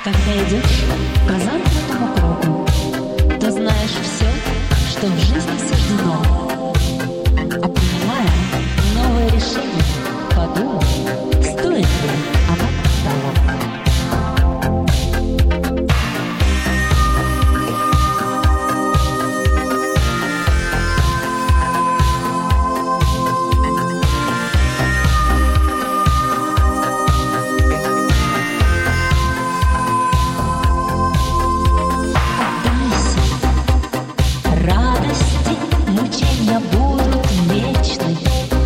Когда идешь по замкнутому кругу, то знаешь все, что в жизни суждено. А принимая новое решение, подумай, стоит ли оно того. Будут вечны,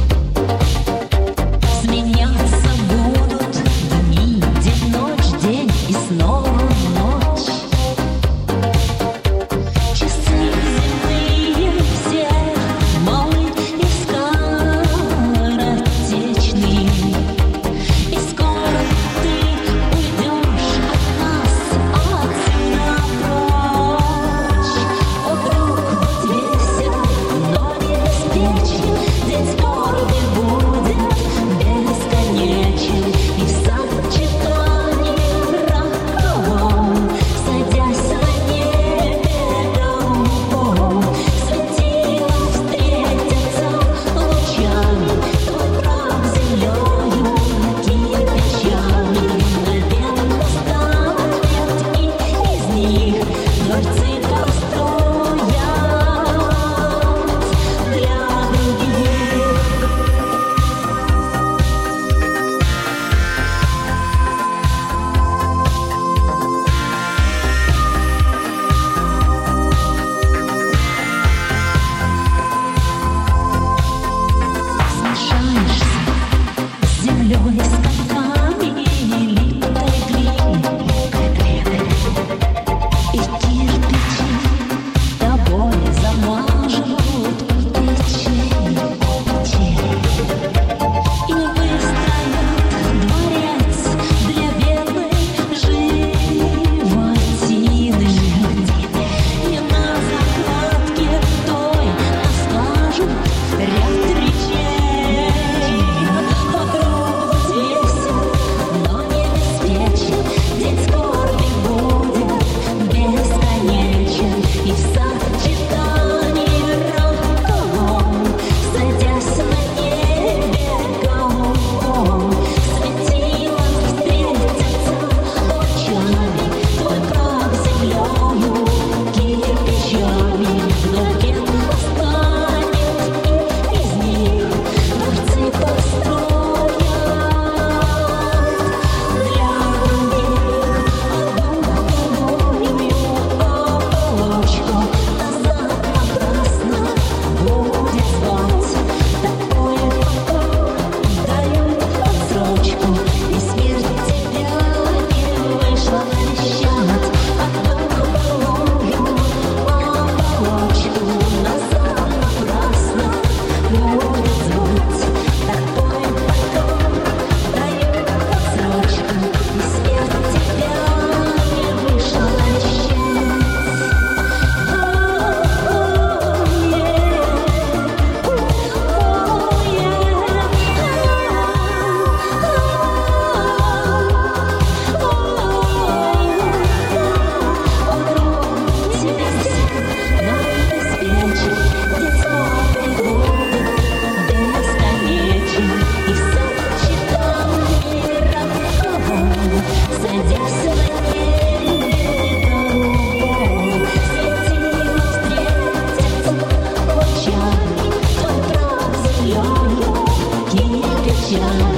сменяться будут дни, день, ночь, день и снова ночь. Часы земные все малы и скоротечны, и скоро ты уйдешь от нас отсюда прочь. О, друг, будь весел, но день скорби будет бесконечен, и в сочетании роковом, садясь на небе голубом, светила встретятся лучами, твой прах землею кирпичами. Мгновенно станет, и из них дворцы построят для других. Смешаешься с землей, с камнями и липкой глиной, и кирпичи тобой замажут печень, и выстроят дворец для белой животины, и на закладке той расскажут ряд речей. Вокруг будь весел, но не беспечен, день скорби будет бесконечен, и в сочетании роковом, садясь на небе голубом, светила встретятся лучами, твой прах землею кирпичами. Мгновенно станет, и из них дворцы построят для других. Одну оболочку назад напрасно будет звать. Такой покой дают отсрочку, и смерть тебя не вышла навещать. Одну былую оболочку назад напрасно будет звать. Такой покой дают отсрочку, и смерть тебя не вышла навещать. Садясь на небе голубом, светила встретятся лучами, твой прах землею кирпичами.